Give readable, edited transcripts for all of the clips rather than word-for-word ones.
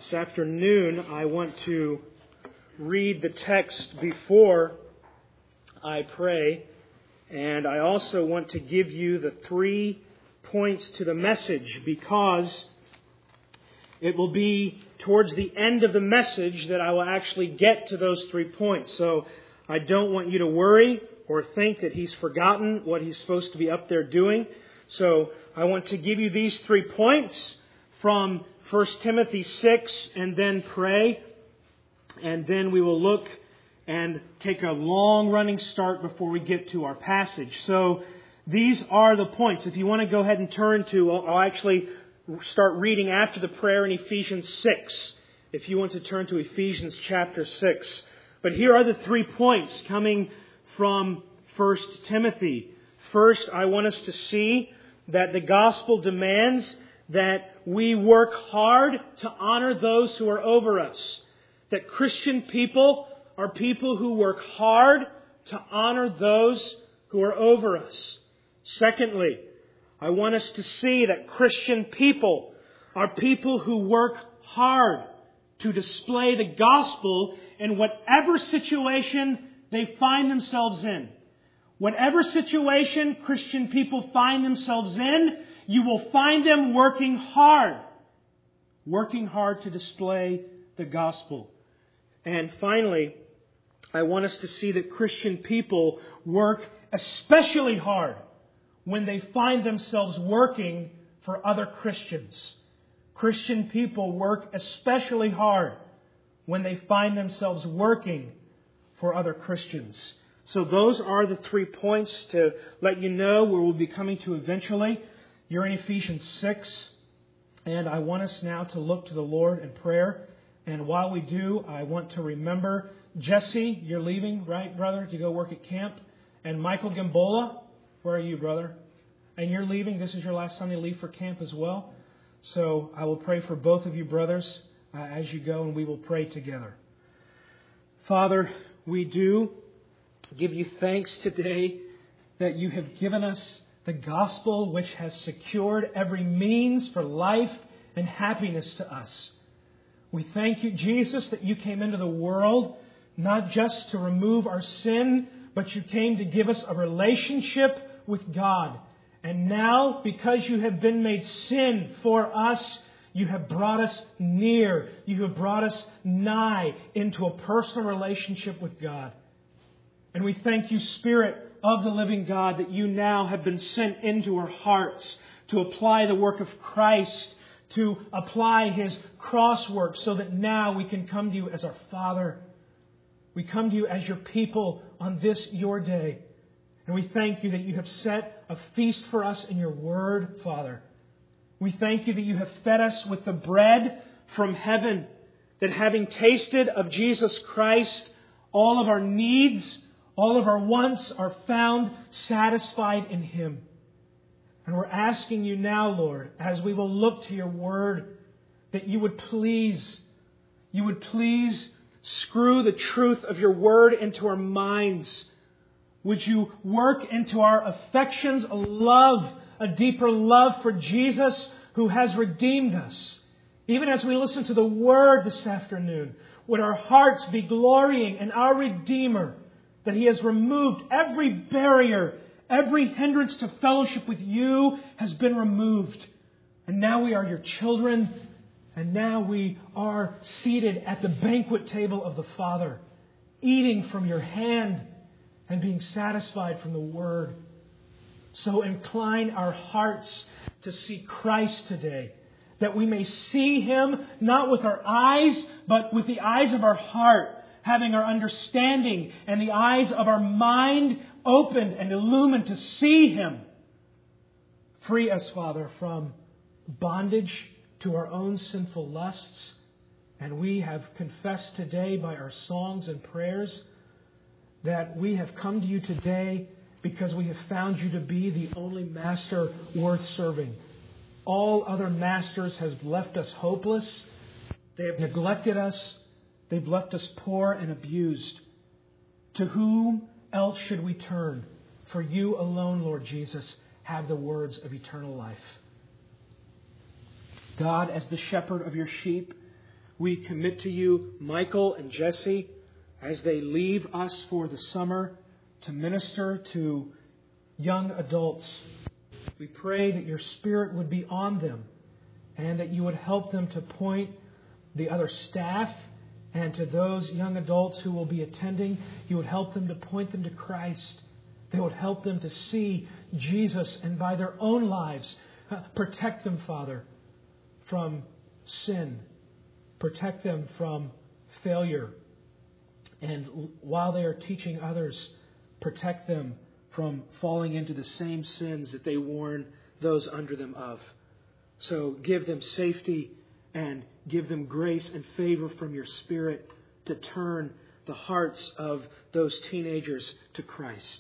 This afternoon, I want to read the text before I pray, and I also want to give you the 3 points to the message, because it will be towards the end of the message that I will actually get to those 3 points. So I don't want you to worry or think that he's forgotten what he's supposed to be up there doing. So I want to give you these 3 points from 1 Timothy 6 and then pray. And then we will look and take a long running start before we get to our passage. So these are the points. If you want to go ahead and turn to, I'll actually start reading after the prayer in Ephesians 6. If you want to turn to Ephesians chapter 6. But here are the 3 points coming from 1 Timothy. First, I want us to see that the gospel demands that we work hard to honor those who are over us. That Christian people are people who work hard to honor those who are over us. Secondly, I want us to see that Christian people are people who work hard to display the gospel in whatever situation they find themselves in. Whatever situation Christian people find themselves in, you will find them working hard to display the gospel. And finally, I want us to see that Christian people work especially hard when they find themselves working for other Christians. Christian people work especially hard when they find themselves working for other Christians. So those are the 3 points to let you know where we'll be coming to eventually. You're in Ephesians 6, and I want us now to look to the Lord in prayer. And while we do, I want to remember Jesse, you're leaving, right, brother, to go work at camp. And Michael Gambola, where are you, brother? And you're leaving. This is your last Sunday leave for camp as well. So I will pray for both of you, brothers, as you go, and we will pray together. Father, we do give you thanks today that you have given us the gospel which has secured every means for life and happiness to us. We thank you, Jesus, that you came into the world not just to remove our sin, but you came to give us a relationship with God. And now, because you have been made sin for us, you have brought us near. You have brought us nigh into a personal relationship with God. And we thank you, Spirit of the living God, that you now have been sent into our hearts to apply the work of Christ, to apply His cross work, so that now we can come to you as our Father. We come to you as your people on this your day. And we thank you that you have set a feast for us in your word, Father. We thank you that you have fed us with the bread from heaven, that having tasted of Jesus Christ, all of our needs, all of our wants are found satisfied in Him. And we're asking you now, Lord, as we will look to your word, that you would please screw the truth of your word into our minds. Would you work into our affections a deeper love for Jesus who has redeemed us? Even as we listen to the word this afternoon, would our hearts be glorying in our Redeemer, that He has removed every barrier, every hindrance to fellowship with you has been removed. And now we are your children, and now we are seated at the banquet table of the Father, eating from your hand and being satisfied from the Word. So incline our hearts to see Christ today, that we may see Him not with our eyes, but with the eyes of our heart, having our understanding and the eyes of our mind opened and illumined to see Him. Free us, Father, from bondage to our own sinful lusts. And we have confessed today by our songs and prayers that we have come to you today because we have found you to be the only master worth serving. All other masters have left us hopeless. They have neglected us. They've left us poor and abused. To whom else should we turn? For you alone, Lord Jesus, have the words of eternal life. God, as the shepherd of your sheep, We commit to you Michael and Jesse as they leave us for the summer to minister to young adults. We pray that your Spirit would be on them and that you would help them to point the other staff and to those young adults who will be attending. You would help them to point them to Christ. They would help them to see Jesus and by their own lives protect them, Father, from sin. Protect them from failure. And while they are teaching others, protect them from falling into the same sins that they warn those under them of. So give them safety and give them grace and favor from your Spirit to turn the hearts of those teenagers to Christ.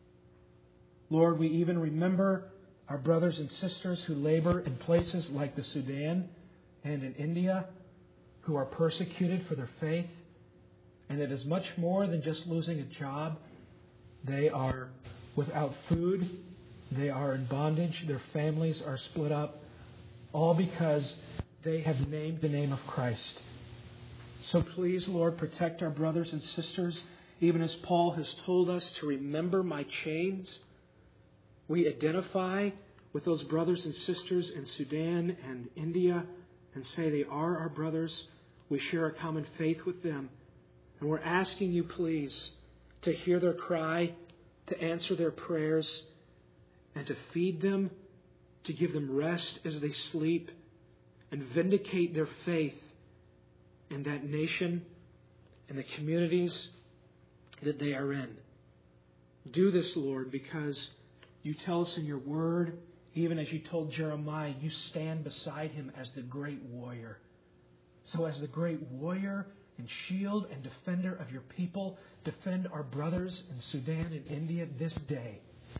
Lord, we even remember our brothers and sisters who labor in places like the Sudan and in India, who are persecuted for their faith. And it is much more than just losing a job. They are without food. They are in bondage. Their families are split up. All because they have named the name of Christ. So please, Lord, protect our brothers and sisters, even as Paul has told us to remember my chains. We identify with those brothers and sisters in Sudan and India and say they are our brothers. We share a common faith with them. And we're asking you, please, to hear their cry, to answer their prayers, and to feed them, to give them rest as they sleep, and vindicate their faith in that nation and the communities that they are in. Do this, Lord, because you tell us in your word, even as you told Jeremiah, you stand beside him as the great warrior. So as the great warrior and shield and defender of your people, defend our brothers in Sudan and India this day.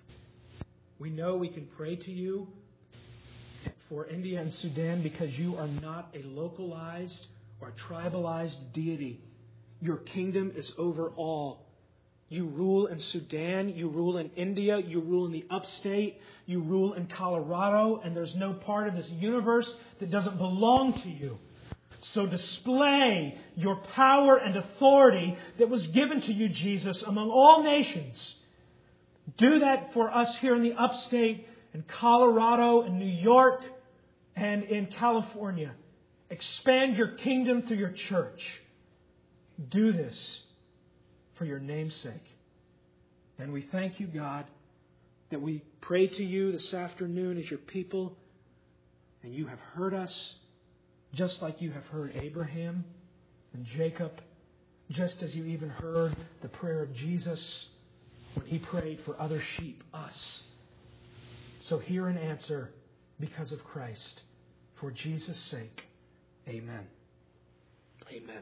We know we can pray to you for India and Sudan because you are not a localized or tribalized deity. Your kingdom is over all. You rule in Sudan, you rule in India, you rule in the upstate, you rule in Colorado, and there's no part of this universe that doesn't belong to you. So display your power and authority that was given to you, Jesus, among all nations. Do that for us here in the upstate, in Colorado, in New York, and in California. Expand your kingdom through your church. Do this for your name's sake. And we thank you, God, that we pray to you this afternoon as your people, and you have heard us, just like you have heard Abraham and Jacob, just as you even heard the prayer of Jesus when he prayed for other sheep, us. So hear and answer because of Christ. For Jesus' sake, amen. Amen.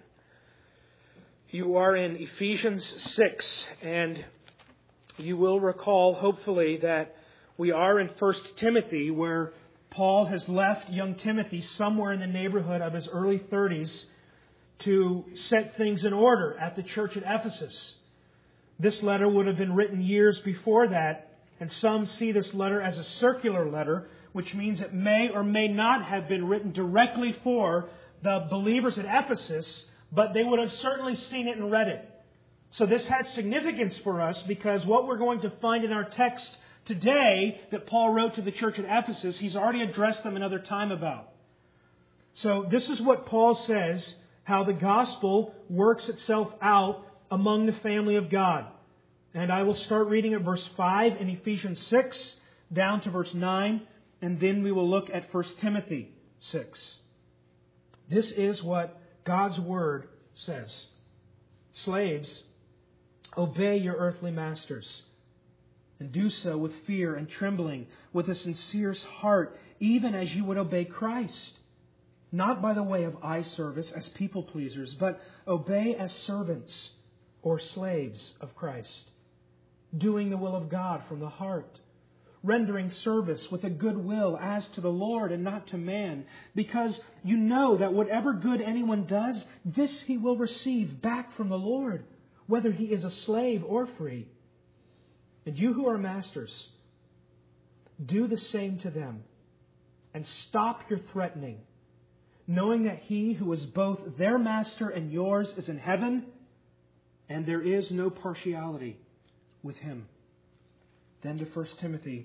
You are in Ephesians 6, and you will recall, hopefully, that we are in 1 Timothy, where Paul has left young Timothy somewhere in the neighborhood of his early 30s to set things in order at the church at Ephesus. This letter would have been written years before that, and some see this letter as a circular letter, which means it may or may not have been written directly for the believers at Ephesus, but they would have certainly seen it and read it. So this has significance for us because what we're going to find in our text today that Paul wrote to the church at Ephesus, he's already addressed them another time about. So this is what Paul says, how the gospel works itself out among the family of God. And I will start reading at verse 5 in Ephesians 6 down to verse 9, and then we will look at 1 Timothy 6. This is what God's Word says. Slaves, obey your earthly masters, and do so with fear and trembling, with a sincere heart, even as you would obey Christ. Not by the way of eye service as people pleasers, but obey as servants or slaves of Christ, doing the will of God from the heart, rendering service with a good will as to the Lord and not to man, because you know that whatever good anyone does, this he will receive back from the Lord, whether he is a slave or free. And you who are masters, do the same to them, and stop your threatening. knowing that He who is both their master and yours is in heaven, and there is no partiality with Him. Then to 1 Timothy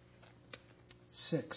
6.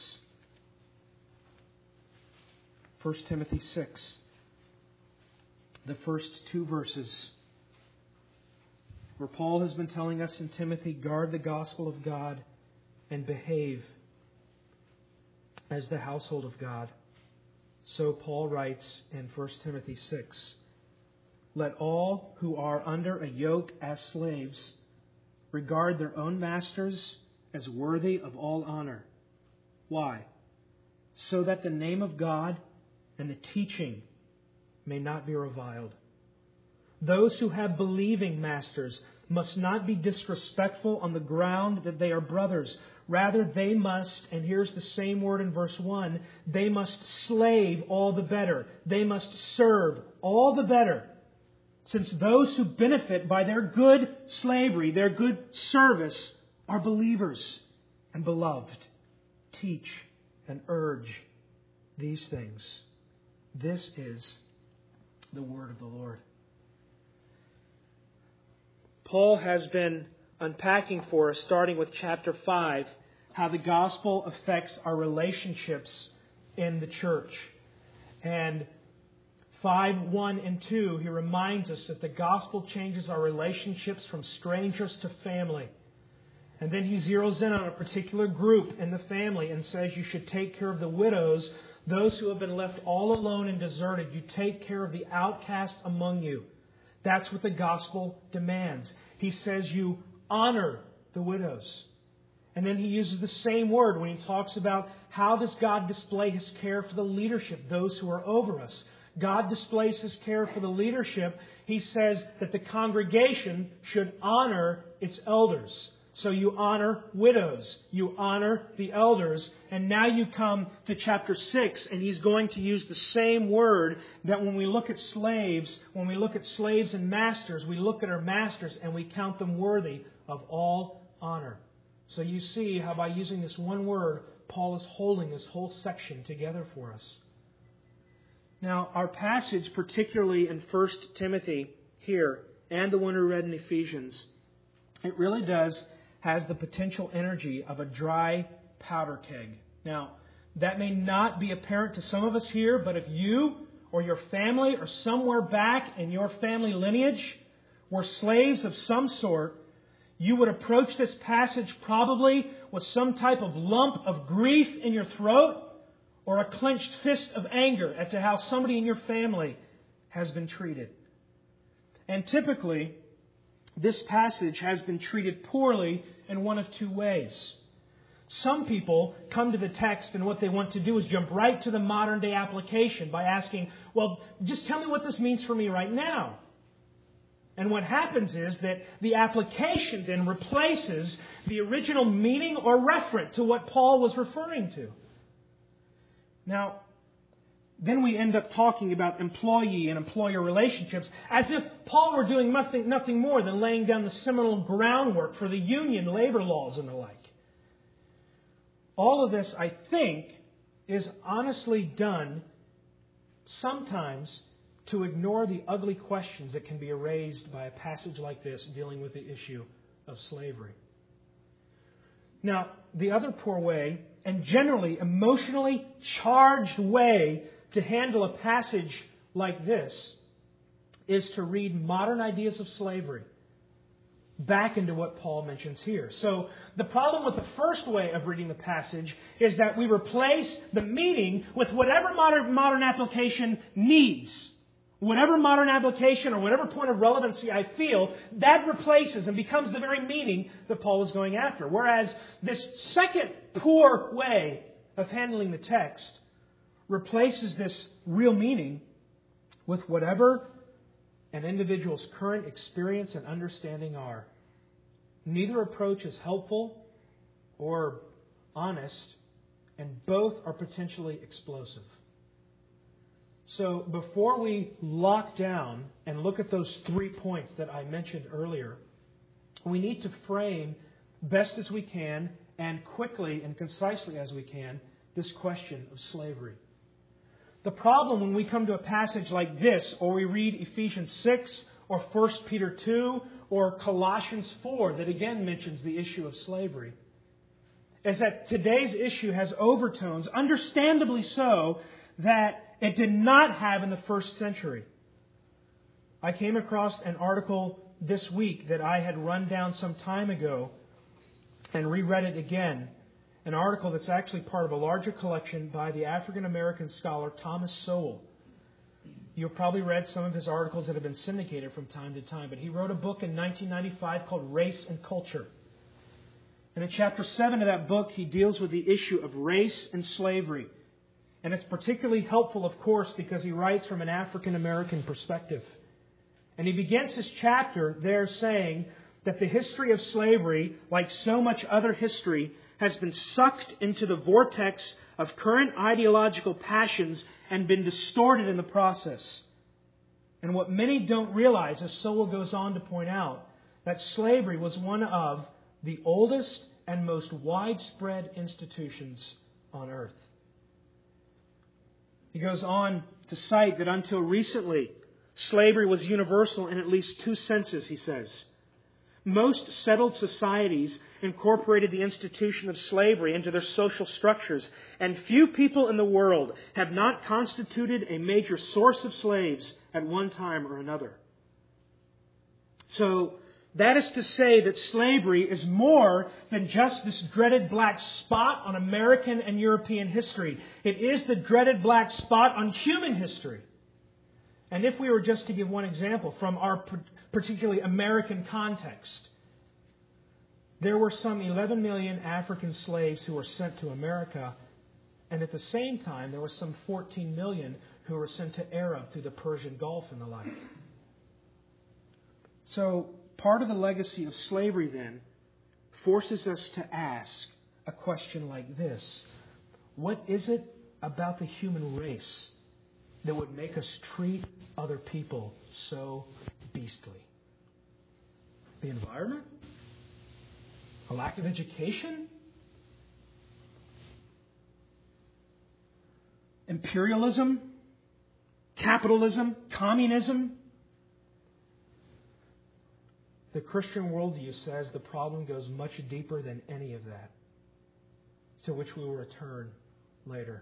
1 Timothy 6. The first two verses, where Paul has been telling us in Timothy, guard the gospel of God and behave as the household of God. So Paul writes in 1 Timothy 6, let all who are under a yoke as slaves regard their own masters as worthy of all honor. Why? So that the name of God and the teaching may not be reviled. Those who have believing masters must not be disrespectful on the ground that they are brothers. Rather, they must, and here's the same word in verse 1, they must slave all the better. They must serve all the better. Since those who benefit by their good slavery, their good service, are believers and beloved. Teach and urge these things. This is the word of the Lord. Paul has been unpacking for us, starting with chapter 5, how the gospel affects our relationships in the church. And 5:1 and 2, he reminds us that the gospel changes our relationships from strangers to family. And then he zeroes in on a particular group in the family and says you should take care of the widows, those who have been left all alone and deserted. You take care of the outcast among you. That's what the gospel demands. He says you honor the widows. And then he uses the same word when he talks about how does God display His care for the leadership, those who are over us. God displays His care for the leadership. He says that the congregation should honor its elders. So you honor widows. You honor the elders. And now you come to chapter 6, and he's going to use the same word that when we look at slaves, and masters, we look at our masters and we count them worthy of all honor. So you see how by using this one word, Paul is holding this whole section together for us. Now, our passage, particularly in 1 Timothy here, and the one we read in Ephesians, it really has the potential energy of a dry powder keg. Now, that may not be apparent to some of us here, but if you or your family or somewhere back in your family lineage were slaves of some sort, you would approach this passage probably with some type of lump of grief in your throat or a clenched fist of anger as to how somebody in your family has been treated. And typically, this passage has been treated poorly in one of two ways. Some people come to the text and what they want to do is jump right to the modern day application by asking, well, just tell me what this means for me right now. And what happens is that the application then replaces the original meaning or referent to what Paul was referring to. Now, then we end up talking about employee and employer relationships as if Paul were doing nothing more than laying down the seminal groundwork for the union labor laws and the like. All of this, I think, is honestly done sometimes to ignore the ugly questions that can be raised by a passage like this dealing with the issue of slavery. Now, the other poor way, and generally emotionally charged way to handle a passage like this, is to read modern ideas of slavery back into what Paul mentions here. So the problem with the first way of reading the passage is that we replace the meaning with whatever modern application needs. Whatever modern application or whatever point of relevancy I feel, that replaces and becomes the very meaning that Paul is going after. Whereas this second poor way of handling the text replaces this real meaning with whatever an individual's current experience and understanding are. Neither approach is helpful or honest, and both are potentially explosive. So before we lock down and look at those 3 points that I mentioned earlier, we need to frame best as we can and quickly and concisely as we can this question of slavery. The problem when we come to a passage like this, or we read Ephesians 6, or 1 Peter 2, or Colossians 4, that again mentions the issue of slavery, is that today's issue has overtones, understandably so, that it did not have in the first century. I came across an article this week that I had run down some time ago and reread it again. An article that's actually part of a larger collection by the African-American scholar Thomas Sowell. You've probably read some of his articles that have been syndicated from time to time, but he wrote a book in 1995 called Race and Culture. And in chapter 7 of that book, he deals with the issue of race and slavery. And it's particularly helpful, of course, because he writes from an African-American perspective. And he begins his chapter there saying that the history of slavery, like so much other history, has been sucked into the vortex of current ideological passions and been distorted in the process. And what many don't realize, as Sowell goes on to point out, that slavery was one of the oldest and most widespread institutions on earth. He goes on to cite that until recently, slavery was universal in at least two senses, he says. Most settled societies incorporated the institution of slavery into their social structures, and few people in the world have not constituted a major source of slaves at one time or another. So, that is to say that slavery is more than just this dreaded black spot on American and European history. It is the dreaded black spot on human history. And if we were just to give one example from our particularly American context, there were some 11 million African slaves who were sent to America, and at the same time there were some 14 million who were sent to Arab through the Persian Gulf and the like. So, part of the legacy of slavery, then, forces us to ask a question like this. What is it about the human race that would make us treat other people so beastly? The environment? A lack of education? Imperialism? Capitalism? Communism? The Christian worldview says the problem goes much deeper than any of that, to which we will return later.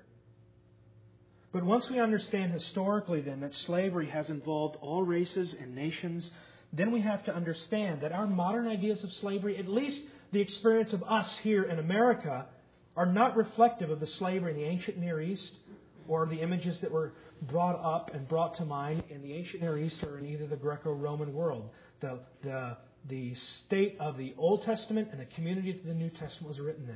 But once we understand historically then that slavery has involved all races and nations, then we have to understand that our modern ideas of slavery, at least the experience of us here in America, are not reflective of the slavery in the ancient Near East or the images that were brought up and brought to mind in the ancient Near East or in either the Greco-Roman world. The state of the Old Testament and the community that the New Testament was written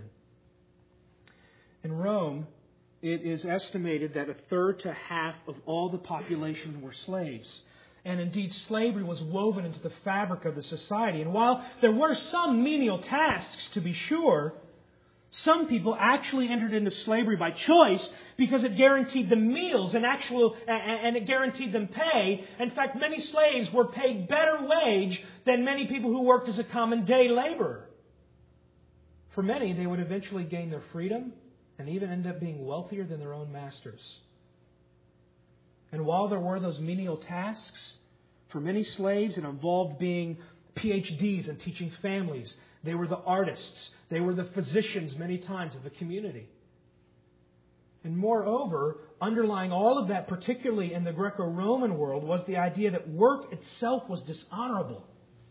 in. In Rome, it is estimated that a third to half of all the population were slaves. And indeed, slavery was woven into the fabric of the society. And while there were some menial tasks, to be sure, some people actually entered into slavery by choice because it guaranteed them meals and it guaranteed them pay. In fact, many slaves were paid better wage than many people who worked as a common day laborer. For many, they would eventually gain their freedom and even end up being wealthier than their own masters. And while there were those menial tasks, for many slaves it involved being PhDs and teaching families. They were the artists. They were the physicians many times of the community. And moreover, underlying all of that, particularly in the Greco-Roman world, was the idea that work itself was dishonorable.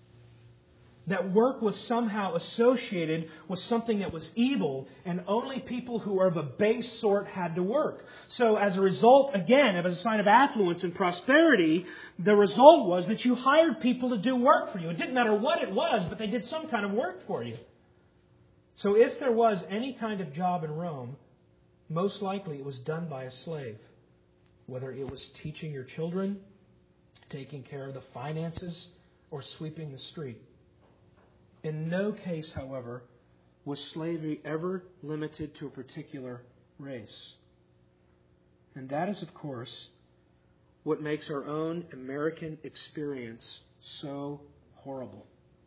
That work was somehow associated with something that was evil, and only people who were of a base sort had to work. So as a result, again, as a sign of affluence and prosperity, the result was that you hired people to do work for you. It didn't matter what it was, but they did some kind of work for you. So if there was any kind of job in Rome, most likely it was done by a slave. Whether it was teaching your children, taking care of the finances, or sweeping the street. In no case, however, was slavery ever limited to a particular race. And that is, of course, what makes our own American experience so horrible.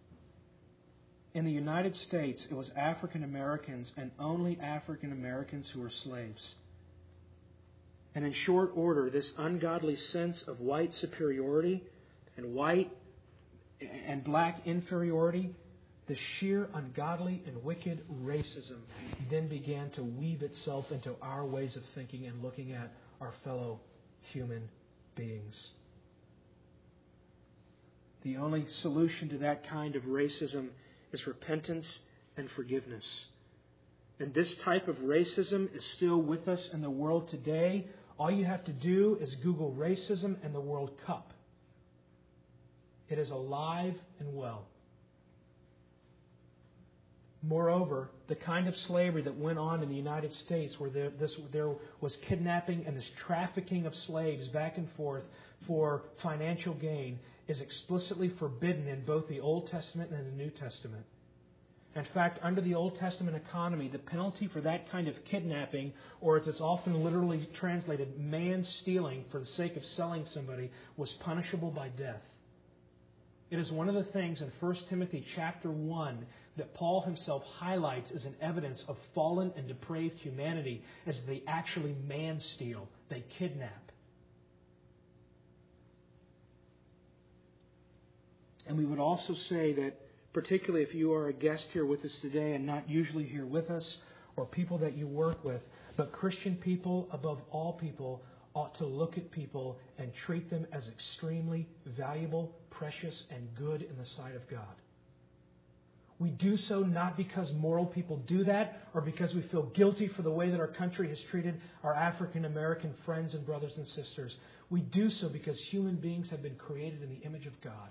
In the United States, it was African Americans and only African Americans who were slaves. And in short order, this ungodly sense of white superiority and white and black inferiority, the sheer ungodly and wicked racism then began to weave itself into our ways of thinking and looking at our fellow human beings. The only solution to that kind of racism is repentance and forgiveness. And this type of racism is still with us in the world today. All you have to do is Google racism and the World Cup. It is alive and well. Moreover, the kind of slavery that went on in the United States, where there was kidnapping and this trafficking of slaves back and forth for financial gain, is explicitly forbidden in both the Old Testament and the New Testament. In fact, under the Old Testament economy, the penalty for that kind of kidnapping, or as it's often literally translated, man stealing for the sake of selling somebody, was punishable by death. It is one of the things in 1 Timothy chapter 1 that Paul himself highlights as an evidence of fallen and depraved humanity, as they actually man steal, they kidnap. And we would also say that, particularly if you are a guest here with us today and not usually here with us, or people that you work with, but Christian people, above all people, ought to look at people and treat them as extremely valuable, precious, and good in the sight of God. We do so not because moral people do that or because we feel guilty for the way that our country has treated our African American friends and brothers and sisters. We do so because human beings have been created in the image of God.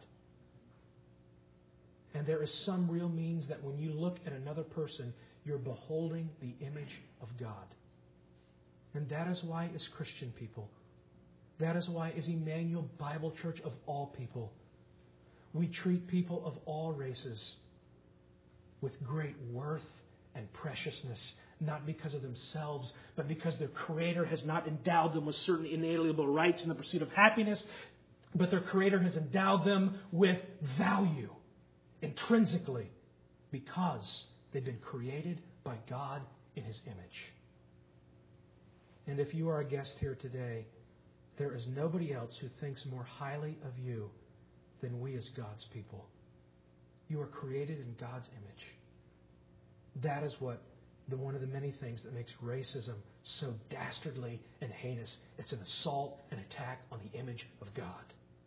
And there is some real means that when you look at another person, you're beholding the image of God. And that is why, as Christian people, that is why, as Emmanuel Bible Church of all people, we treat people of all races with great worth and preciousness, not because of themselves, but because their Creator has not endowed them with certain inalienable rights in the pursuit of happiness, but their Creator has endowed them with value intrinsically because they've been created by God in His image. And if you are a guest here today, there is nobody else who thinks more highly of you than we as God's people. You are created in God's image. That is what one of the many things that makes racism so dastardly and heinous. It's an assault, an attack on the image of God.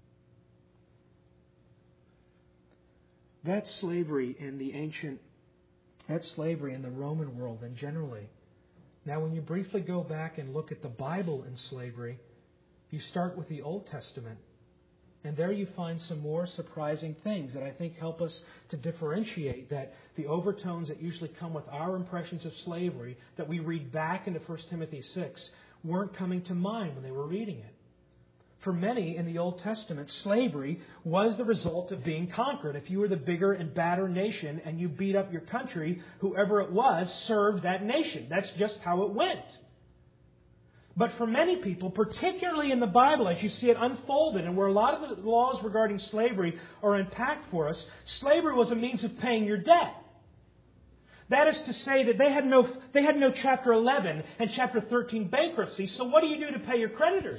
That slavery in the Roman world and generally. Now, when you briefly go back and look at the Bible in slavery, you start with the Old Testament. And there you find some more surprising things that I think help us to differentiate that the overtones that usually come with our impressions of slavery that we read back into 1 Timothy 6 weren't coming to mind when they were reading it. For many in the Old Testament, slavery was the result of being conquered. If you were the bigger and badder nation and you beat up your country, whoever it was served that nation. That's just how it went. But for many people, particularly in the Bible, as you see it unfolded, and where a lot of the laws regarding slavery are unpacked for us, slavery was a means of paying your debt. That is to say that they had no Chapter 11 and Chapter 13 bankruptcy. So what do you do to pay your creditors?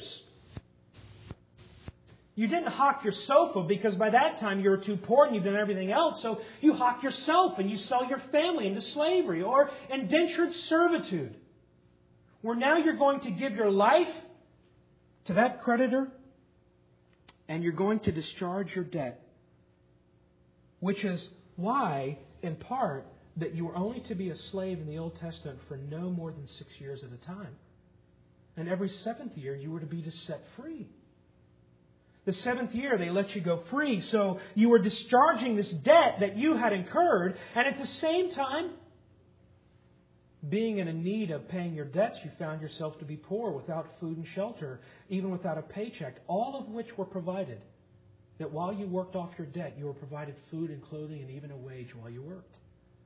You didn't hawk your sofa because by that time you were too poor and you've done everything else. So you hawk yourself and you sell your family into slavery or indentured servitude, where now you're going to give your life to that creditor and you're going to discharge your debt. Which is why, in part, that you were only to be a slave in the Old Testament for no more than 6 years at a time. And every 7th year you were to be set free. The 7th year they let you go free, so you were discharging this debt that you had incurred, and at the same time, being in a need of paying your debts, you found yourself to be poor, without food and shelter, even without a paycheck, all of which were provided. That while you worked off your debt, you were provided food and clothing and even a wage while you worked.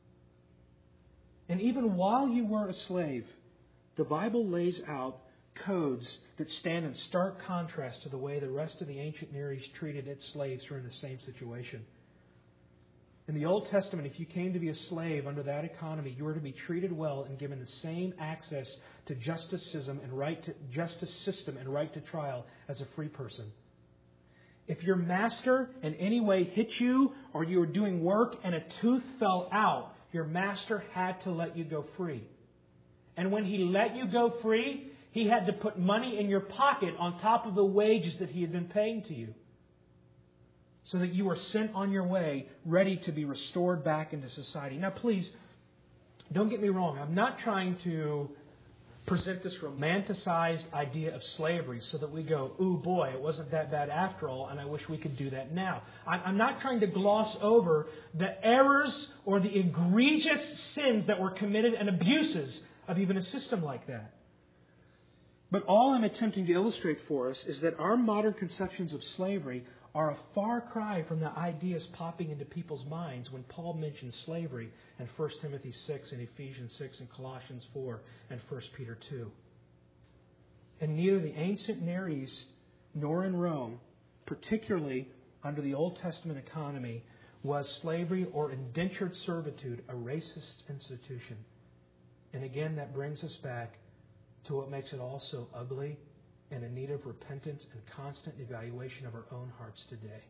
And even while you were a slave, the Bible lays out codes that stand in stark contrast to the way the rest of the ancient Near East treated its slaves who were in the same situation. In the Old Testament, if you came to be a slave under that economy, you were to be treated well and given the same access to justice system and right to trial as a free person. If your master in any way hit you or you were doing work and a tooth fell out, your master had to let you go free. And when he let you go free, he had to put money in your pocket on top of the wages that he had been paying to you, so that you were sent on your way, ready to be restored back into society. Now, please, don't get me wrong. I'm not trying to present this romanticized idea of slavery so that we go, ooh, boy, it wasn't that bad after all, and I wish we could do that now. I'm not trying to gloss over the errors or the egregious sins that were committed and abuses of even a system like that. But all I'm attempting to illustrate for us is that our modern conceptions of slavery are a far cry from the ideas popping into people's minds when Paul mentions slavery in 1 Timothy 6 and Ephesians 6 and Colossians 4 and 1 Peter 2. And neither the ancient Near East nor in Rome, particularly under the Old Testament economy, was slavery or indentured servitude a racist institution. And again, that brings us back to what makes it all so ugly and in need of repentance and constant evaluation of our own hearts today.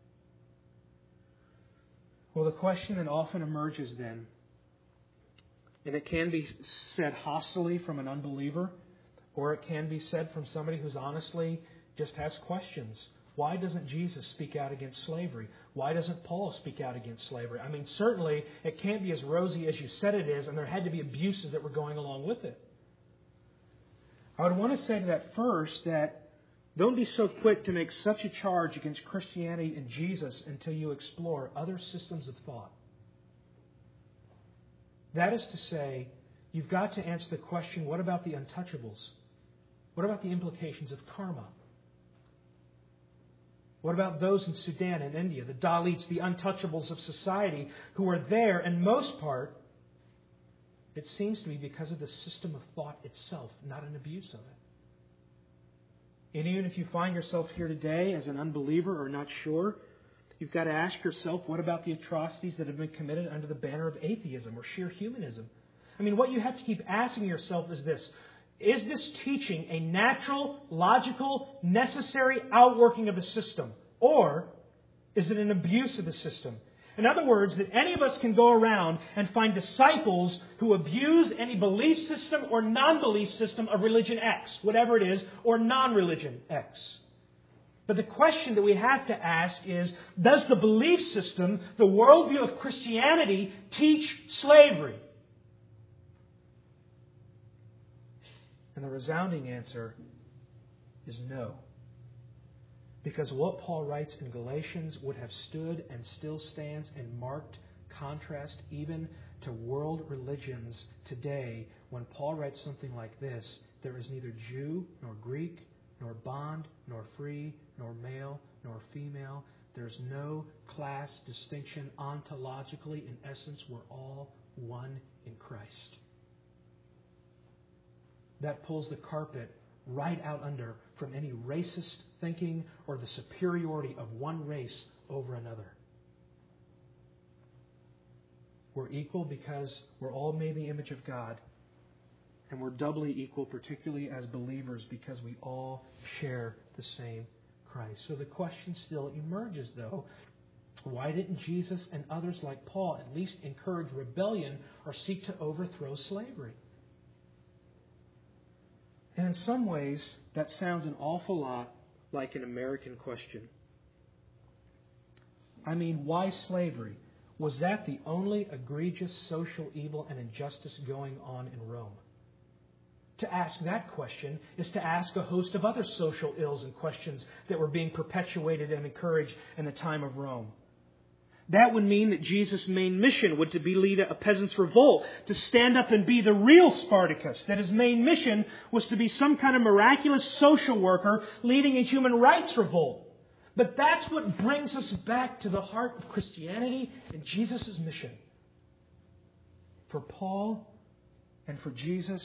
Well, the question that often emerges then, and it can be said hostilely from an unbeliever, or it can be said from somebody who's honestly just has questions. Why doesn't Jesus speak out against slavery? Why doesn't Paul speak out against slavery? I mean, certainly it can't be as rosy as you said it is, and there had to be abuses that were going along with it. I would want to say to that first that don't be so quick to make such a charge against Christianity and Jesus until you explore other systems of thought. That is to say, you've got to answer the question, what about the untouchables? What about the implications of karma? What about those in Sudan and India, the Dalits, the untouchables of society, who are there, in most part, it seems to be because of the system of thought itself, not an abuse of it. And even if you find yourself here today as an unbeliever or not sure, you've got to ask yourself, what about the atrocities that have been committed under the banner of atheism or sheer humanism? I mean, what you have to keep asking yourself is this. Is this teaching a natural, logical, necessary outworking of the system? Or is it an abuse of the system? In other words, that any of us can go around and find disciples who abuse any belief system or non-belief system of religion X, whatever it is, or non-religion X. But the question that we have to ask is, does the belief system, the worldview of Christianity, teach slavery? And the resounding answer is no. Because what Paul writes in Galatians would have stood and still stands in marked contrast even to world religions today when Paul writes something like this: there is neither Jew nor Greek, nor bond, nor free, nor male, nor female. There's no class distinction ontologically. In essence, we're all one in Christ. That pulls the carpet right out under from any racist thinking or the superiority of one race over another. We're equal because we're all made in the image of God. And we're doubly equal, particularly as believers, because we all share the same Christ. So the question still emerges, though, why didn't Jesus and others like Paul at least encourage rebellion or seek to overthrow slavery? And in some ways, that sounds an awful lot like an American question. I mean, why slavery? Was that the only egregious social evil and injustice going on in Rome? To ask that question is to ask a host of other social ills and questions that were being perpetuated and encouraged in the time of Rome. That would mean that Jesus' main mission would to be lead a peasants' revolt, to stand up and be the real Spartacus, that his main mission was to be some kind of miraculous social worker leading a human rights revolt. But that's what brings us back to the heart of Christianity and Jesus' mission. For Paul and for Jesus,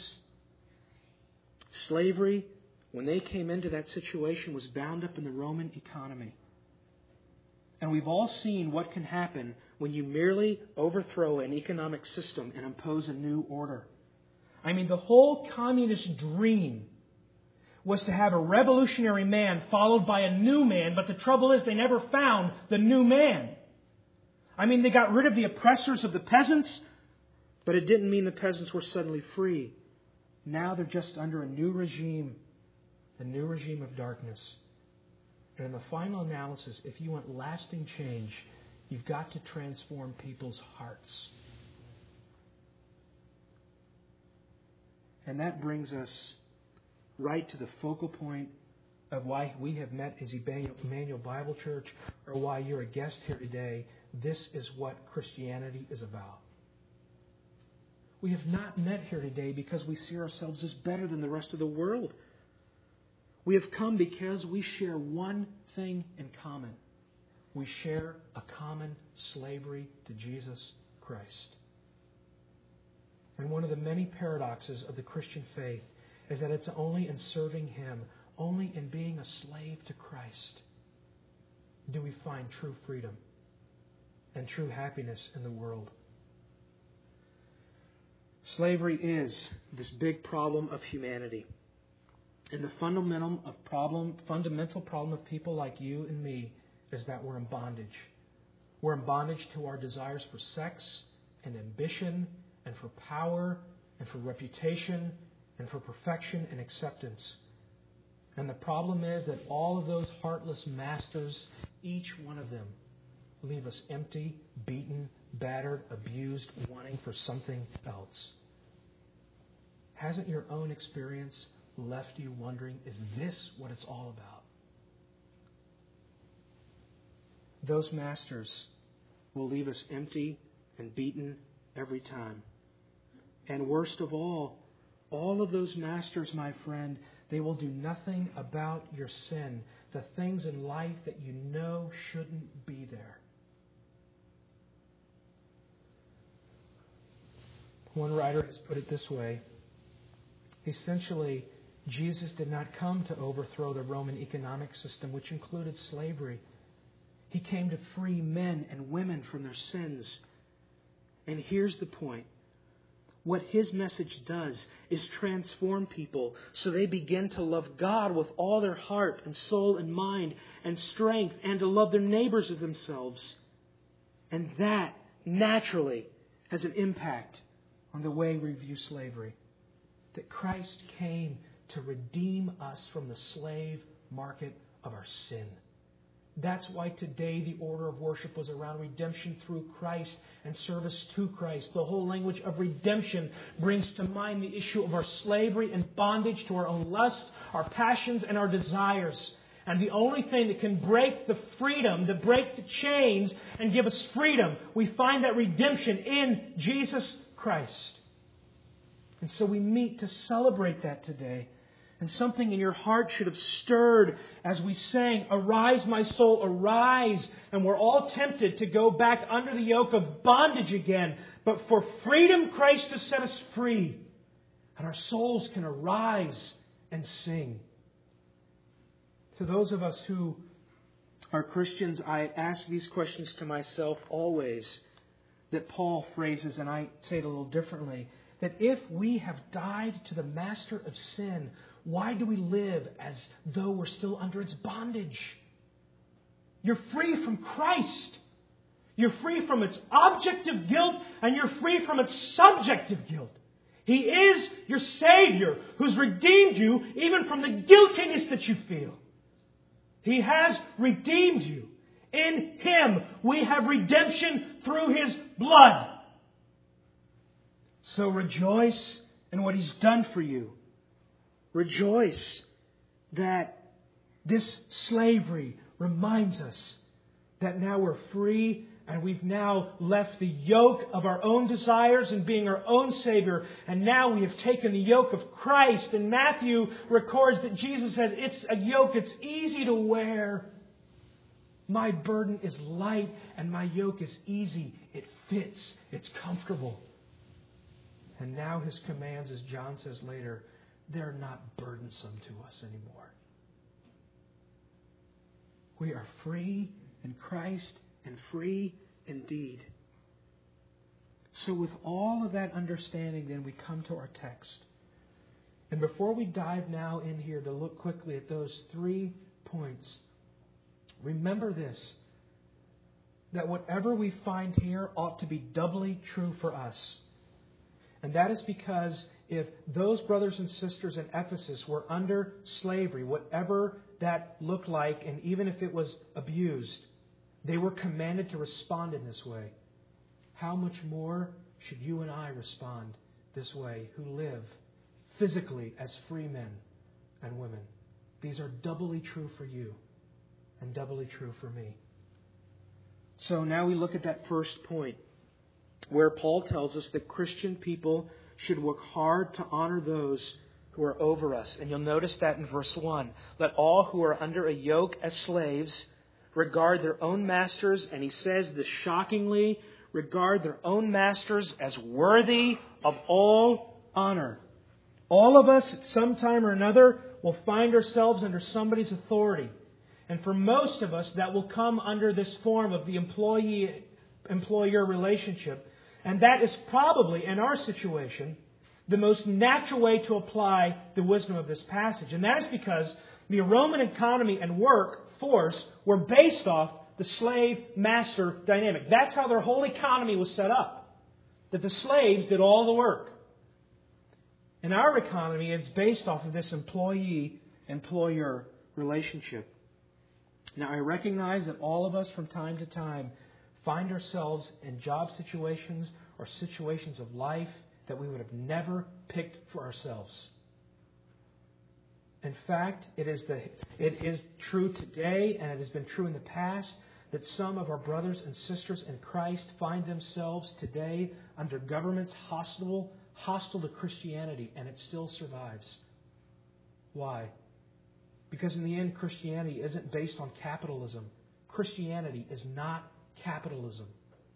slavery, when they came into that situation, was bound up in the Roman economy. And we've all seen what can happen when you merely overthrow an economic system and impose a new order. I mean, the whole communist dream was to have a revolutionary man followed by a new man, but the trouble is they never found the new man. I mean, they got rid of the oppressors of the peasants, but it didn't mean the peasants were suddenly free. Now they're just under a new regime of darkness. And in the final analysis, if you want lasting change, you've got to transform people's hearts. And that brings us right to the focal point of why we have met as Emmanuel Bible Church, or why you're a guest here today. This is what Christianity is about. We have not met here today because we see ourselves as better than the rest of the world. We have come because we share one thing in common. We share a common slavery to Jesus Christ. And one of the many paradoxes of the Christian faith is that it's only in serving Him, only in being a slave to Christ, do we find true freedom and true happiness in the world. Slavery is this big problem of humanity. And the fundamental problem of people like you and me is that we're in bondage. We're in bondage to our desires for sex and ambition and for power and for reputation and for perfection and acceptance. And the problem is that all of those heartless masters, each one of them, leave us empty, beaten, battered, abused, wanting for something else. Hasn't your own experience left you wondering, is this what it's all about? Those masters will leave us empty and beaten every time. And worst of all of those masters, my friend, they will do nothing about your sin, the things in life that you know shouldn't be there. One writer has put it this way. Essentially, Jesus did not come to overthrow the Roman economic system, which included slavery. He came to free men and women from their sins. And here's the point. What His message does is transform people so they begin to love God with all their heart and soul and mind and strength, and to love their neighbors as themselves. And that naturally has an impact on the way we view slavery. That Christ came to redeem us from the slave market of our sin. That's why today the order of worship was around redemption through Christ and service to Christ. The whole language of redemption brings to mind the issue of our slavery and bondage to our own lusts, our passions, and our desires. And the only thing that can break the freedom, to break the chains and give us freedom, we find that redemption in Jesus Christ. And so we meet to celebrate that today. And something in your heart should have stirred as we sang, "Arise, my soul, arise." And we're all tempted to go back under the yoke of bondage again. But for freedom, Christ has set us free. And our souls can arise and sing. To those of us who are Christians, I ask these questions to myself always that Paul phrases, and I say it a little differently. That if we have died to the master of sin, why do we live as though we're still under its bondage? You're free from Christ. You're free from its objective guilt, and you're free from its subjective guilt. He is your Savior who's redeemed you even from the guiltiness that you feel. He has redeemed you. In Him we have redemption through His blood. So rejoice in what He's done for you. Rejoice that this slavery reminds us that now we're free and we've now left the yoke of our own desires and being our own Savior. And now we have taken the yoke of Christ. And Matthew records that Jesus says it's a yoke that's easy to wear. My burden is light and my yoke is easy. It fits. It's comfortable. And now His commands, as John says later, they're not burdensome to us anymore. We are free in Christ and free indeed. So with all of that understanding, then we come to our text. And before we dive now in here to look quickly at those 3 points, remember this, that whatever we find here ought to be doubly true for us. And that is because if those brothers and sisters in Ephesus were under slavery, whatever that looked like, and even if it was abused, they were commanded to respond in this way. How much more should you and I respond this way, who live physically as free men and women? These are doubly true for you and doubly true for me. So now we look at that first point, where Paul tells us that Christian people should work hard to honor those who are over us. And you'll notice that in verse 1. Let all who are under a yoke as slaves regard their own masters, and he says this shockingly, regard their own masters as worthy of all honor. All of us at some time or another will find ourselves under somebody's authority. And for most of us, that will come under this form of the employee-employer relationship. And that is probably, in our situation, the most natural way to apply the wisdom of this passage. And that is because the Roman economy and workforce were based off the slave-master dynamic. That's how their whole economy was set up. That the slaves did all the work. In our economy, it's based off of this employee-employer relationship. Now, I recognize that all of us from time to time find ourselves in job situations or situations of life that we would have never picked for ourselves. In fact, it is true today, and it has been true in the past, that some of our brothers and sisters in Christ find themselves today under governments hostile to Christianity, and it still survives. Why? Because in the end, Christianity isn't based on capitalism. Christianity is not capitalism.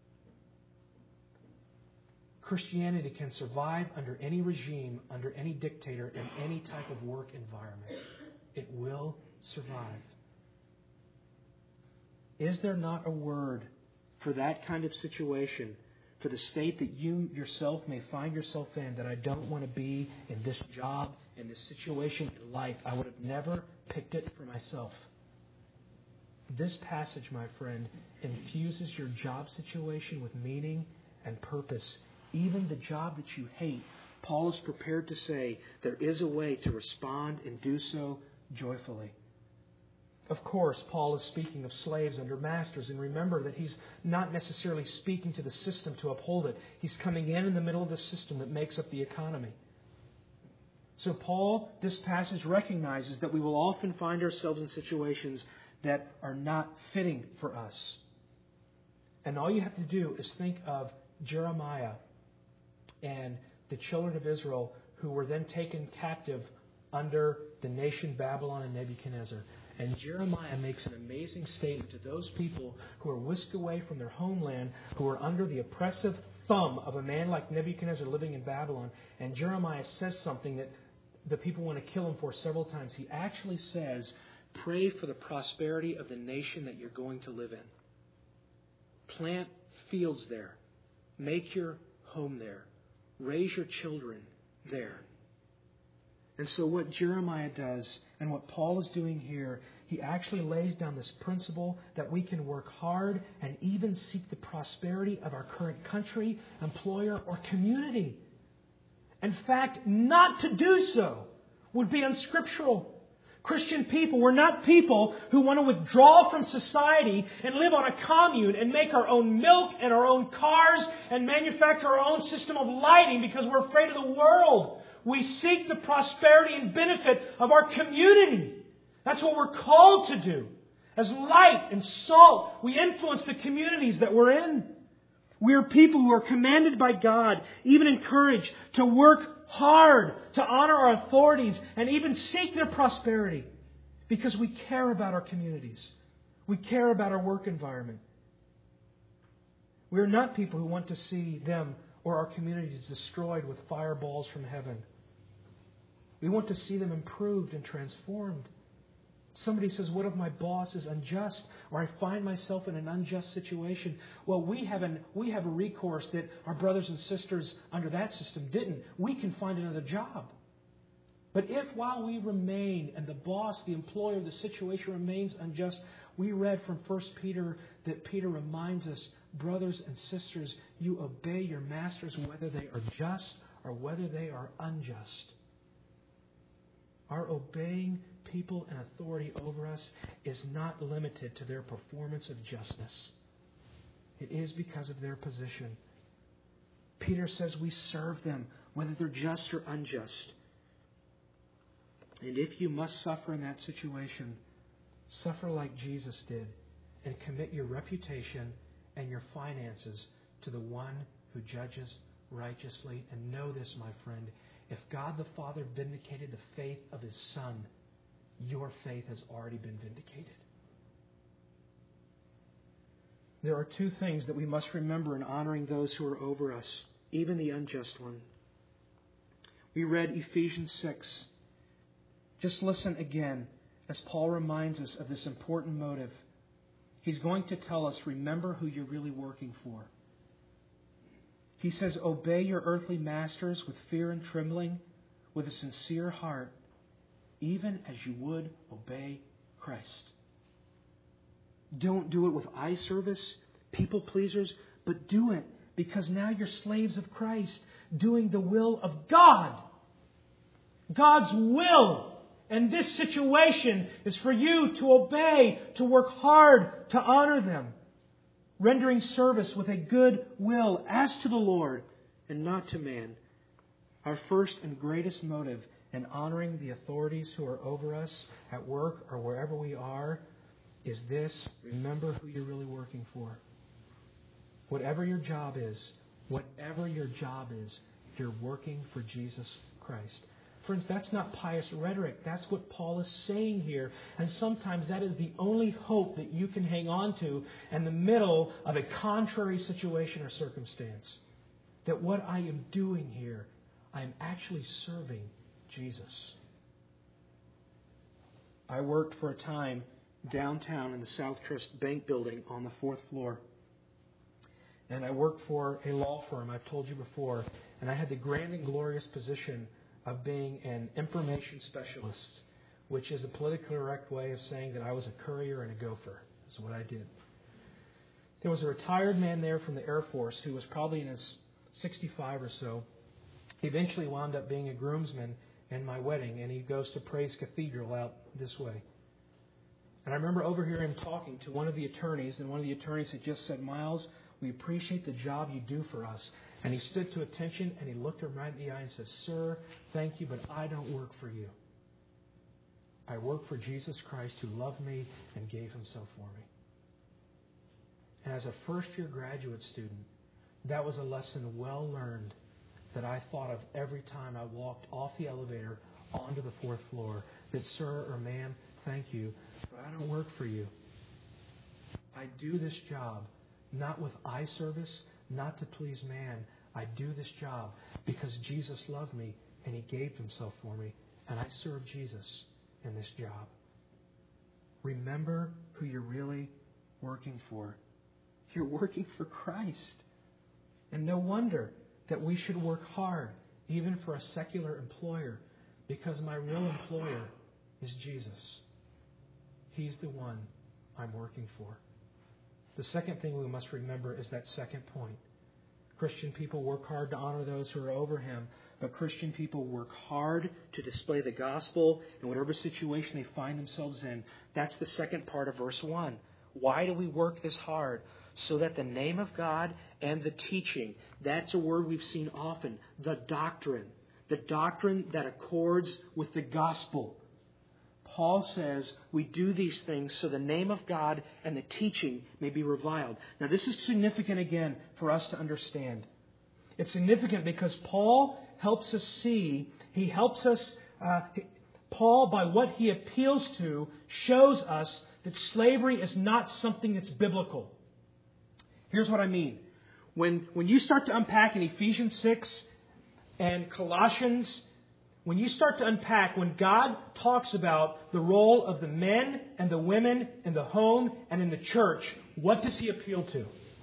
Christianity can survive under any regime, under any dictator, in any type of work environment. It will survive. Is there not a word for that kind of situation, for the state that you yourself may find yourself in, that I don't want to be in this job, in this situation in life? I would have never picked it for myself. This passage, my friend, infuses your job situation with meaning and purpose. Even the job that you hate, Paul is prepared to say there is a way to respond and do so joyfully. Of course, Paul is speaking of slaves under masters, and remember that he's not necessarily speaking to the system to uphold it. He's coming in the middle of the system that makes up the economy. So Paul, this passage recognizes that we will often find ourselves in situations that are not fitting for us. And all you have to do is think of Jeremiah and the children of Israel who were then taken captive under the nation Babylon and Nebuchadnezzar. And Jeremiah makes an amazing statement to those people who are whisked away from their homeland, who are under the oppressive thumb of a man like Nebuchadnezzar living in Babylon. And Jeremiah says something that the people want to kill him for several times. He actually says, pray for the prosperity of the nation that you're going to live in. Plant fields there. Make your home there. Raise your children there. And so what Jeremiah does, and what Paul is doing here, he actually lays down this principle that we can work hard and even seek the prosperity of our current country, employer, or community. In fact, not to do so would be unscriptural. Christian people, we're not people who want to withdraw from society and live on a commune and make our own milk and our own cars and manufacture our own system of lighting because we're afraid of the world. We seek the prosperity and benefit of our community. That's what we're called to do. As light and salt, we influence the communities that we're in. We are people who are commanded by God, even encouraged to work hard, to honor our authorities, and even seek their prosperity because we care about our communities. We care about our work environment. We are not people who want to see them or our communities destroyed with fireballs from heaven. We want to see them improved and transformed Somebody says, what if my boss is unjust, or I find myself in an unjust situation? Well, we have a recourse that our brothers and sisters under that system didn't. We can find another job. But if while we remain, and the boss, the employer, the situation remains unjust, we read from 1 Peter that Peter reminds us, brothers and sisters, you obey your masters whether they are just or whether they are unjust. Our obeying people and authority over us is not limited to their performance of justness. It is because of their position. Peter says we serve them, whether they're just or unjust. And if you must suffer in that situation, suffer like Jesus did and commit your reputation and your finances to the one who judges righteously. And know this, my friend, if God the Father vindicated the faith of His Son, your faith has already been vindicated. There are two things that we must remember in honoring those who are over us, even the unjust one. We read Ephesians 6. Just listen again as Paul reminds us of this important motive. He's going to tell us, remember who you're really working for. He says, obey your earthly masters with fear and trembling, with a sincere heart, even as you would obey Christ. Don't do it with eye service, people pleasers, but do it because now you're slaves of Christ, doing the will of God. God's will. And this situation is for you to obey, to work hard, to honor them, rendering service with a good will as to the Lord and not to man. Our first and greatest motive in honoring the authorities who are over us at work or wherever we are is this: remember who you're really working for. Whatever your job is, you're working for Jesus Christ. Friends, that's not pious rhetoric. That's what Paul is saying here. And sometimes that is the only hope that you can hang on to in the middle of a contrary situation or circumstance. That what I am doing here, I am actually serving Jesus. I worked for a time downtown in the Southcrest Bank building on the 4th floor. And I worked for a law firm, I've told you before, and I had the grand and glorious position of being an information specialist, which is a politically correct way of saying that I was a courier and a gopher. That's what I did. There was a retired man there from the Air Force who was probably in his 65 or so. He eventually wound up being a groomsman in my wedding, and he goes to Praise Cathedral out this way. And I remember overhearing him talking to one of the attorneys, and one of the attorneys had just said, Miles, we appreciate the job you do for us. And he stood to attention and he looked him right in the eye and said, Sir, thank you, but I don't work for you. I work for Jesus Christ who loved me and gave Himself for me. And as a first-year graduate student, that was a lesson well learned that I thought of every time I walked off the elevator onto the 4th floor. That, sir or ma'am, thank you, but I don't work for you. I do this job not with eye service, not to please man. I do this job because Jesus loved me and He gave Himself for me, and I serve Jesus in this job. Remember who you're really working for. You're working for Christ. And no wonder that we should work hard, even for a secular employer, because my real employer is Jesus. He's the one I'm working for. The second thing we must remember is that second point. Christian people work hard to honor those who are over him, but Christian people work hard to display the gospel in whatever situation they find themselves in. That's the second part of verse 1. Why do we work this hard? So that the name of God and the teaching, that's a word we've seen often, the doctrine that accords with the gospel. Paul says we do these things so the name of God and the teaching may be reviled. Now this is significant again for us to understand. It's significant because Paul helps us see, Paul, by what he appeals to, shows us that slavery is not something that's biblical. Here's what I mean. When you start to unpack in Ephesians 6 and Colossians, when you start to unpack, when God talks about the role of the men and the women in the home and in the church, what does He appeal to?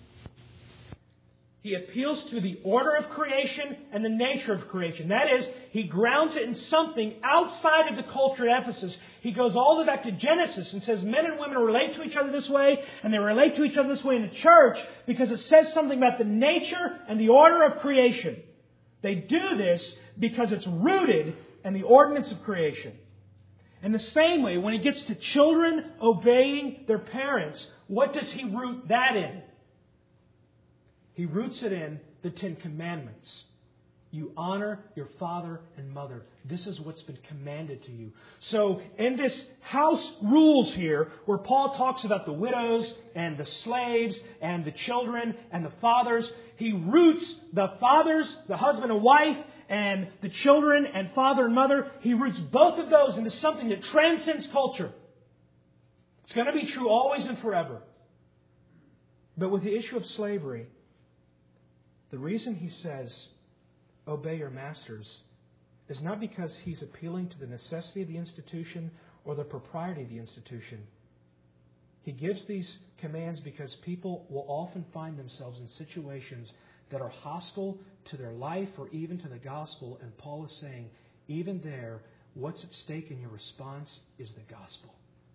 He appeals to the order of creation and the nature of creation. That is, He grounds it in something outside of the culture at Ephesus. He goes all the way back to Genesis and says men and women relate to each other this way, and they relate to each other this way in the church because it says something about the nature and the order of creation. They do this because it's rooted in the ordinance of creation. In the same way, when He gets to children obeying their parents, what does He root that in? He roots it in the Ten Commandments. You honor your father and mother. This is what's been commanded to you. So in this house rules here, where Paul talks about the widows and the slaves and the children and the fathers, he roots the fathers, the husband and wife, and the children and father and mother. He roots both of those into something that transcends culture. It's going to be true always and forever. But with the issue of slavery, the reason he says, obey your masters, is not because he's appealing to the necessity of the institution or the propriety of the institution. He gives these commands because people will often find themselves in situations that are hostile to their life or even to the gospel. And Paul is saying, even there, what's at stake in your response is the gospel.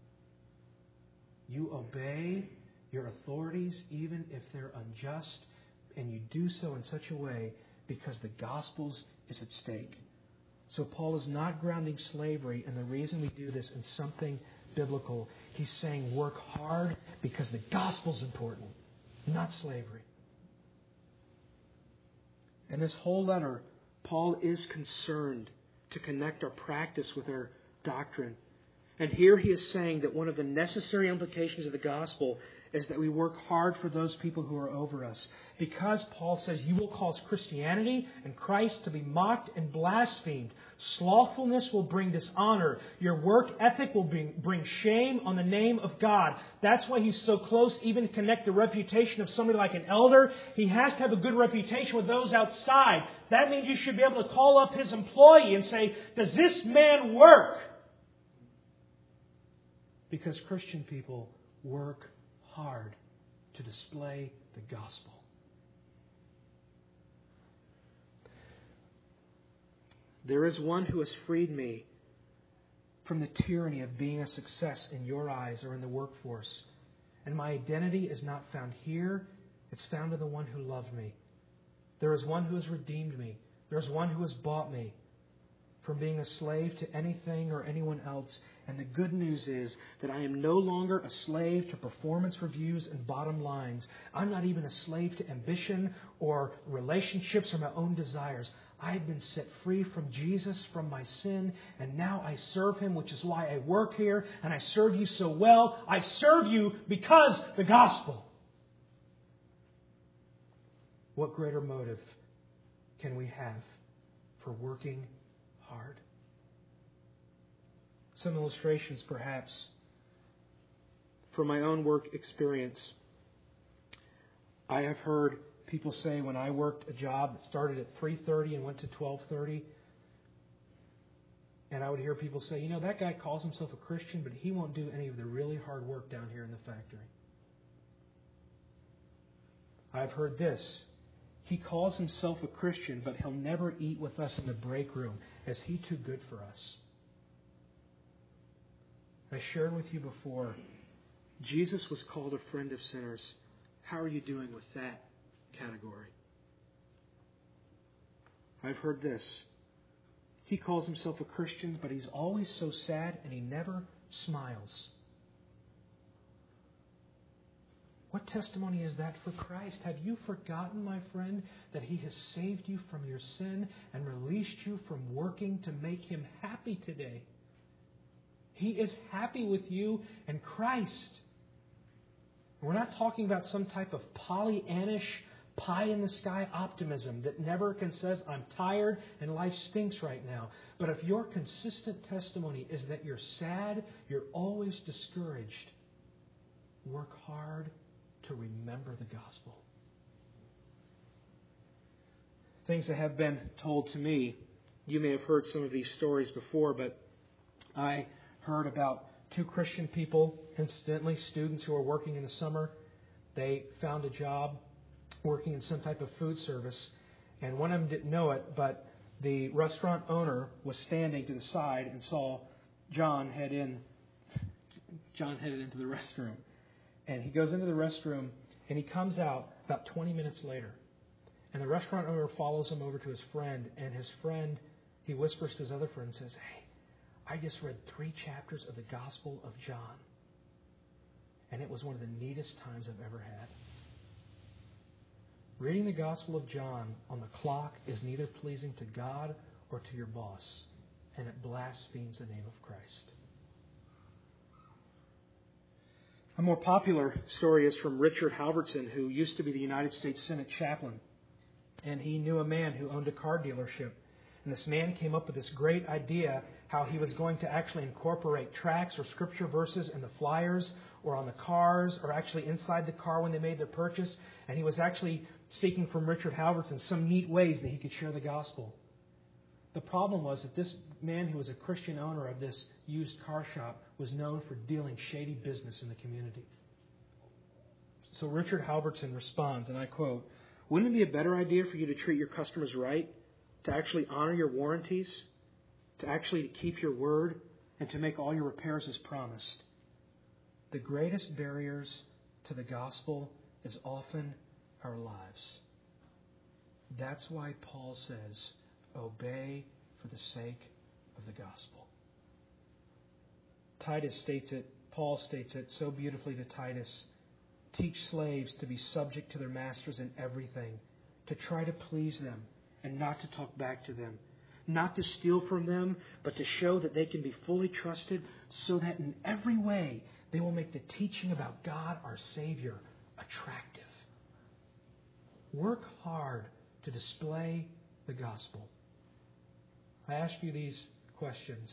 You obey your authorities even if they're unjust, and you do so in such a way because the gospel is at stake. So Paul is not grounding slavery, and the reason we do this in something biblical. He's saying work hard because the gospel's important, not slavery. In this whole letter, Paul is concerned to connect our practice with our doctrine. And here he is saying that one of the necessary implications of the gospel is that we work hard for those people who are over us. Because Paul says you will cause Christianity and Christ to be mocked and blasphemed. Slothfulness will bring dishonor. Your work ethic will bring shame on the name of God. That's why he's so close even to connect the reputation of somebody like an elder. He has to have a good reputation with those outside. That means you should be able to call up his employee and say, does this man work? Because Christian people work hard to display the gospel. There is one who has freed me from the tyranny of being a success in your eyes or in the workforce. And my identity is not found here. It's found in the one who loved me. There is one who has redeemed me. There is one who has bought me from being a slave to anything or anyone else. And the good news is that I am no longer a slave to performance reviews and bottom lines. I'm not even a slave to ambition or relationships or my own desires. I have been set free from Jesus, from my sin, and now I serve Him, which is why I work here, and I serve you so well. I serve you because the gospel. What greater motive can we have for working hard? Some illustrations, perhaps, from my own work experience. I have heard people say when I worked a job that started at 3:30 and went to 12:30, and I would hear people say, that guy calls himself a Christian, but he won't do any of the really hard work down here in the factory. I've heard this. He calls himself a Christian, but he'll never eat with us in the break room. Is he too good for us? I shared with you before, Jesus was called a friend of sinners. How are you doing with that category? I've heard this. He calls himself a Christian, but he's always so sad and he never smiles. What testimony is that for Christ? Have you forgotten, my friend, that He has saved you from your sin and released you from working to make Him happy today? He is happy with you and Christ. We're not talking about some type of Pollyannish, pie-in-the-sky optimism that never can says, I'm tired and life stinks right now. But if your consistent testimony is that you're sad, you're always discouraged, work hard to remember the gospel. Things that have been told to me You may have heard some of these stories before, but I heard about two Christian people, incidentally, students who were working in the summer. They found a job working in some type of food service, and one of them didn't know it, but the restaurant owner was standing to the side and saw John headed into the restroom. And he goes into the restroom, and he comes out about 20 minutes later. And the restaurant owner follows him over to his friend, and his friend, he whispers to his other friend and says, "Hey, I just read 3 chapters of the Gospel of John, and it was one of the neatest times I've ever had. Reading the Gospel of John on the clock is neither pleasing to God or to your boss, and it blasphemes the name of Christ." A more popular story is from Richard Halverson, who used to be the United States Senate chaplain. And he knew a man who owned a car dealership. And this man came up with this great idea how he was going to actually incorporate tracts or scripture verses in the flyers or on the cars or actually inside the car when they made their purchase. And he was actually seeking from Richard Halverson some neat ways that he could share the gospel. The problem was that this man who was a Christian owner of this used car shop was known for dealing shady business in the community. So Richard Halverson responds, and I quote, "Wouldn't it be a better idea for you to treat your customers right, to actually honor your warranties, to actually keep your word, and to make all your repairs as promised? The greatest barriers to the gospel is often our lives. That's why Paul says, obey for the sake of the gospel." Titus states it, Paul states it so beautifully to Titus. "Teach slaves to be subject to their masters in everything, to try to please them and not to talk back to them, not to steal from them, but to show that they can be fully trusted, so that in every way they will make the teaching about God our Savior attractive." Work hard to display the gospel. I ask you these questions.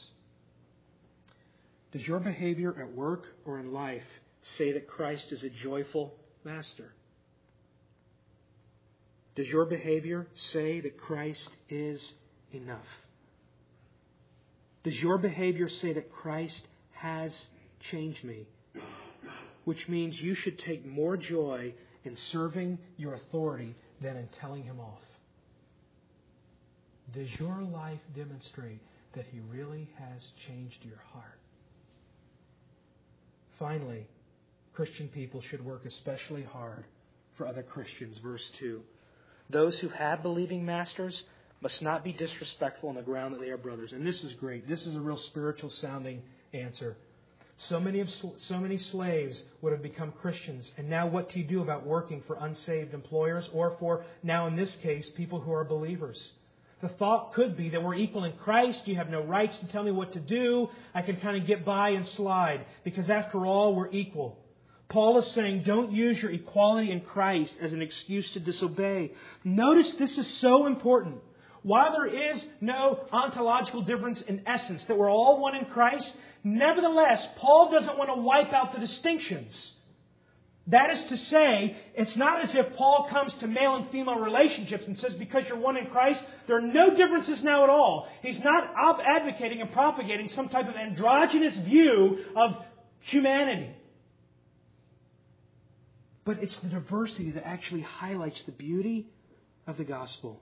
Does your behavior at work or in life say that Christ is a joyful master? Does your behavior say that Christ is enough? Does your behavior say that Christ has changed me? Which means you should take more joy in serving your authority than in telling him off. Does your life demonstrate that he really has changed your heart? Finally, Christian people should work especially hard for other Christians. Verse 2. "Those who have believing masters must not be disrespectful on the ground that they are brothers." And this is great. This is a real spiritual sounding answer. So many slaves would have become Christians. And now what do you do about working for unsaved employers or for, now in this case, people who are believers? The thought could be that we're equal in Christ. You have no rights to tell me what to do. I can kind of get by and slide. Because after all, we're equal. Paul is saying, don't use your equality in Christ as an excuse to disobey. Notice this is so important. While there is no ontological difference in essence, that we're all one in Christ, nevertheless, Paul doesn't want to wipe out the distinctions. That is to say, it's not as if Paul comes to male and female relationships and says, because you're one in Christ, there are no differences now at all. He's not advocating and propagating some type of androgynous view of humanity. But it's the diversity that actually highlights the beauty of the gospel.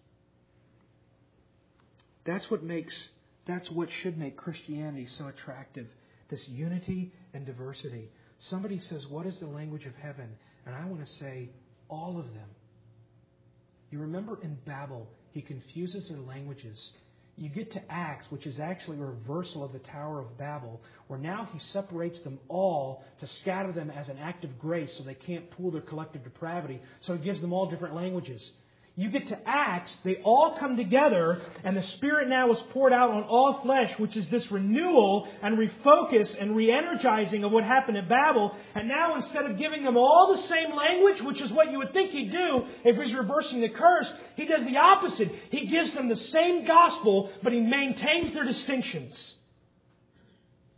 That's what should make Christianity so attractive. This unity and diversity. Somebody says, what is the language of heaven? And I want to say, all of them. You remember in Babel, he confuses their languages. You get to Acts, which is actually a reversal of the Tower of Babel, where now he separates them all to scatter them as an act of grace so they can't pool their collective depravity. So he gives them all different languages. You get to Acts, they all come together, and the Spirit now is poured out on all flesh, which is this renewal and refocus and re-energizing of what happened at Babel. And now instead of giving them all the same language, which is what you would think he'd do if he's reversing the curse, he does the opposite. He gives them the same gospel, but he maintains their distinctions.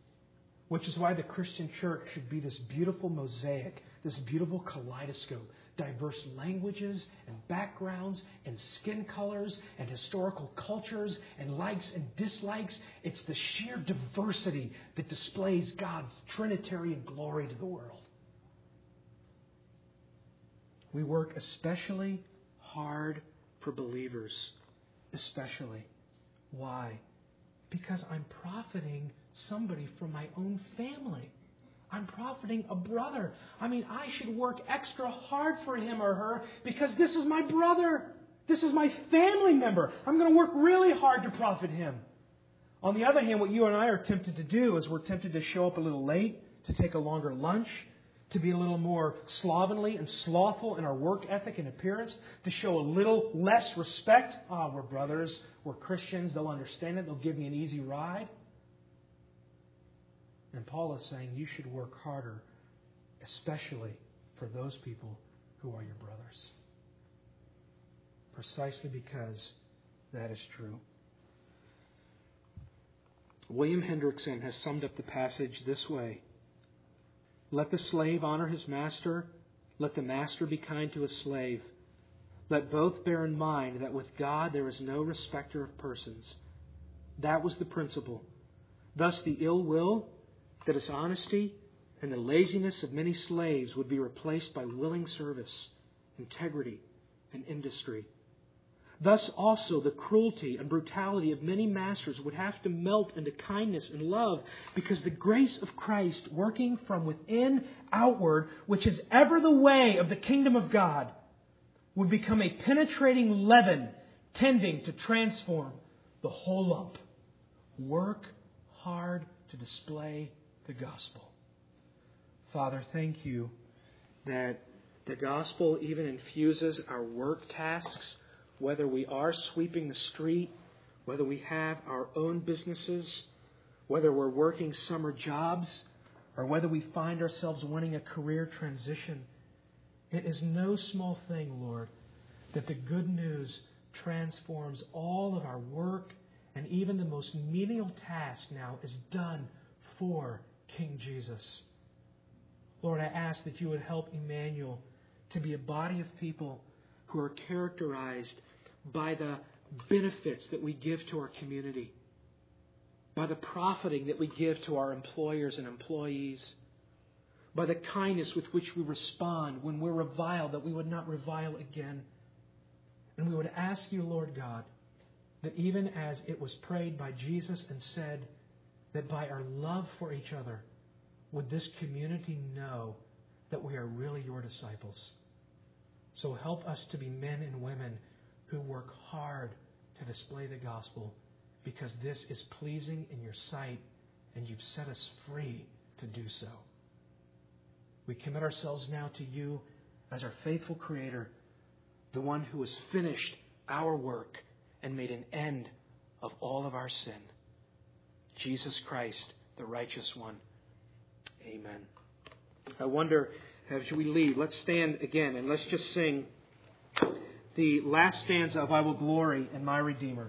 Which is why the Christian church should be this beautiful mosaic, this beautiful kaleidoscope, diverse languages and backgrounds and skin colors and historical cultures and likes and dislikes. It's the sheer diversity that displays God's Trinitarian glory to the world. We work especially hard for believers. Especially. Why? Because I'm profiting somebody from my own family. I'm profiting a brother. I mean, I should work extra hard for him or her because this is my brother. This is my family member. I'm going to work really hard to profit him. On the other hand, what you and I are tempted to do is we're tempted to show up a little late, to take a longer lunch, to be a little more slovenly and slothful in our work ethic and appearance, to show a little less respect. We're brothers, we're Christians, they'll understand it, they'll give me an easy ride. And Paul is saying you should work harder, especially for those people who are your brothers. Precisely because that is true. William Hendrickson has summed up the passage this way. Let the slave honor his master. Let the master be kind to his slave. Let both bear in mind that with God there is no respecter of persons. That was the principle. Thus the ill will, the dishonesty, and the laziness of many slaves would be replaced by willing service, integrity, and industry. Thus also the cruelty and brutality of many masters would have to melt into kindness and love, because the grace of Christ working from within outward, which is ever the way of the kingdom of God, would become a penetrating leaven tending to transform the whole lump. Work hard to display the gospel. Father, thank you that the gospel even infuses our work tasks, whether we are sweeping the street, whether we have our own businesses, whether we're working summer jobs, or whether we find ourselves wanting a career transition. It is no small thing, Lord, that the good news transforms all of our work, and even the most menial task now is done for King Jesus. Lord, I ask that you would help Emmanuel to be a body of people who are characterized by the benefits that we give to our community, by the profiting that we give to our employers and employees, by the kindness with which we respond when we're reviled, that we would not revile again. And we would ask you, Lord God, that even as it was prayed by Jesus and said, that by our love for each other, would this community know that we are really your disciples. So help us to be men and women who work hard to display the gospel, because this is pleasing in your sight and you've set us free to do so. We commit ourselves now to you as our faithful Creator, the one who has finished our work and made an end of all of our sin. Jesus Christ, the righteous one. Amen. I wonder, as we leave, let's stand again and let's just sing the last stanza of I Will Glory in My Redeemer.